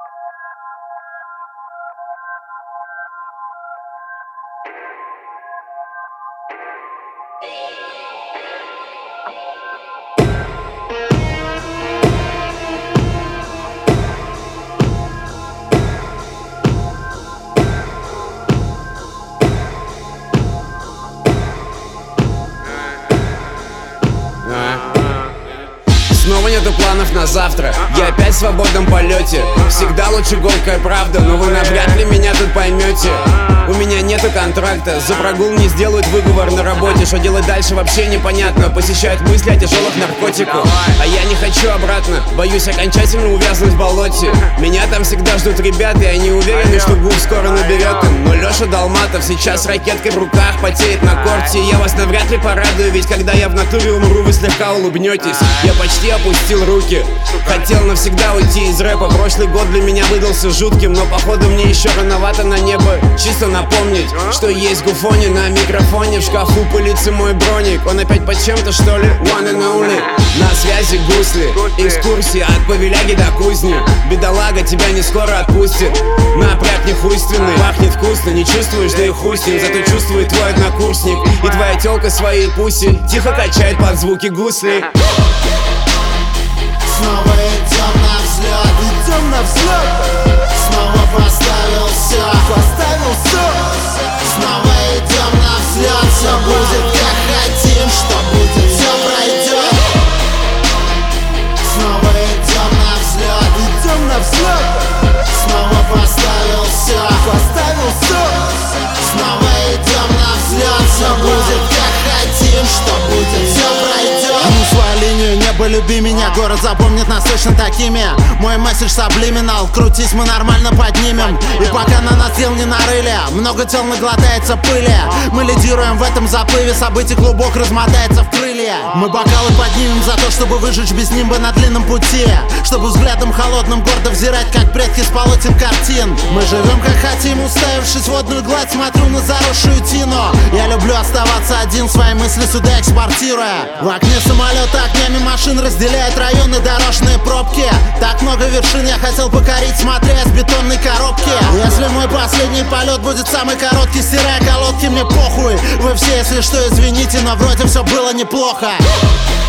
Снова нету планов на завтра, я опять в свободном полете. Всегда лучше горькая правда, но вы навряд ли меня тут поймете. У меня нету контракта, за прогул не сделают выговор на работе. Что делать дальше вообще непонятно, посещают мысли о тяжелых наркотиках. А я не хочу обратно, боюсь окончательно увязнуть в болоте. Меня там всегда ждут ребята, и они уверены, что губ скоро наберет им. Но Леша Долматов сейчас ракеткой в руках потеет на корте. Я вас навряд ли порадую, ведь когда я в натуре умру, вы слегка улыбнетесь. Я почти опустил руки, хотел навсегда уйти из рэпа. Прошлый год для меня выдался жутким, но походу мне еще рановато на небо. Чисто напомнить, что есть Гуфони на микрофоне. В шкафу пылится мой броник, он опять под чем-то что ли? One and only. На связи гусли, экскурсии от Павеляги до Кузни. Бедолага, тебя не скоро отпустит. Напряг нехуйственный, пахнет вкусно, не чувствуешь, да и хуй с ним. Зато чувствует твой однокурсник и твоя тёлка своей пуси тихо качает под звуки гусли. Снова идем на взлет, идем на взлет. Снова поставил все, Снова идем на взлет, все будет как хотим, что будет, все пройдет. Снова идем на взлет, Снова поставил все, Снова идем на взлет, все будет как хотим, что будет, все пройдет. Ну, свою линию, небо, люби меня, город запомнит нас точно такими. Мой месседж саблиминал, крутись, мы нормально поднимем. И пока на нас дел не нарыли, много тел наглотается пыли. Мы лидируем в этом заплыве, событий клубок размотается в крылья. Мы бокалы поднимем за то, чтобы выжечь без нимба на длинном пути, чтобы взглядом холодным гордо взирать, как предки с полотен картин. Мы живем как хотим, уставившись в водную гладь, смотрю на заросшую тину. Я люблю оставаться один, свои мысли сюда экспортируя. В окне самолета огнями машин разделяют районы дорожные пробки. Так много вершин я хотел покорить, смотря с бетонной коробки. Если мой последний полет будет самый короткий, стирая колодки, мне похуй. Вы все, если что, извините, но вроде все было неплохо.